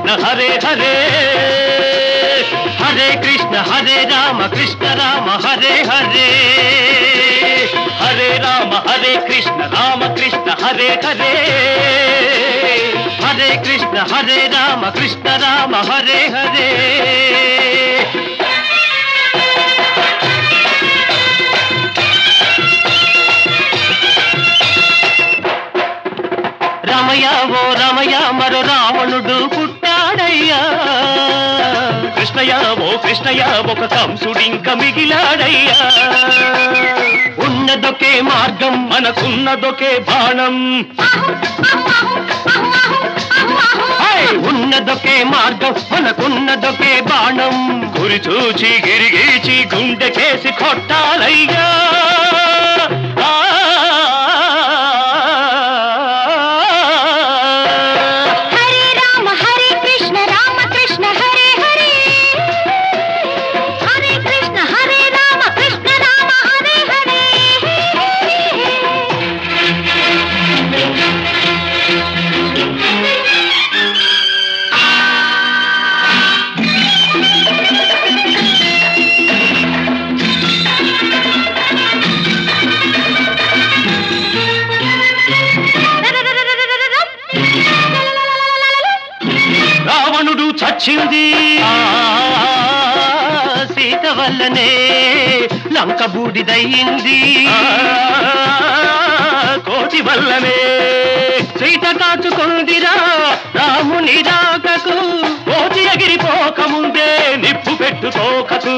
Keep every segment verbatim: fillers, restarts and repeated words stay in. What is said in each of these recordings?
హరే హరే హరే కృష్ణ హరే రామ కృష్ణ రామ హరే హరే హరే రామ హరే కృష్ణ రామ కృష్ణ హరే హరే హరే కృష్ణ హరే రామ కృష్ణ రామ హరే హరే రమయ ఓ రమయ మరో రావణుడు పుట్టాడయ్యా కృష్ణయ్య ఓ కృష్ణయ్య ఒక కంసుడింక మిగిలాడయ్యా ఉన్నదొకే మార్గం మనకున్నదొకే బాణం ఉన్నదొకే మార్గం మనకున్నదొకే బాణం గురి చూచి గిరిగీచి గుండెకేసి కొట్టాలయ్యా చచ్చింది సీత వల్లనే లంక బూడిదయ్యింది కోటి వల్లనే సీత కాచుకుందిరా రాముని రాకకు కోటి ఎగిరిపోకముందే నిప్పు పెట్టుకోకకు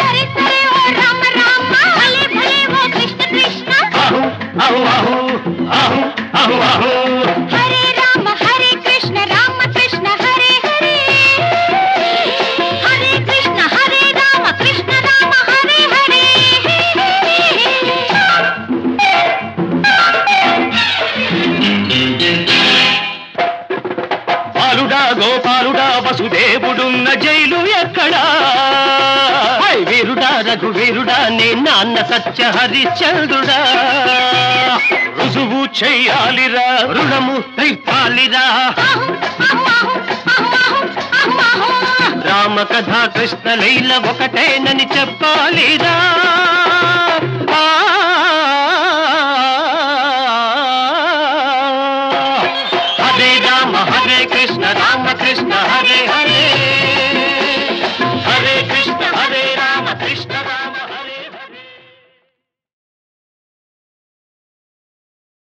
అహు అహు అహు అహు అహు అహు గోపాలుడా వసుదేవుడున్న జైలు ఎక్కడా వీరుడా రఘువీరుడా నే నాన్న సత్య హరిశ్చంద్రుడా రుజువు చెయ్యాలిరా రుణము తెప్పాలిరా రామ కథ కృష్ణ లీల ఒకటేనని చెప్పాలిరా.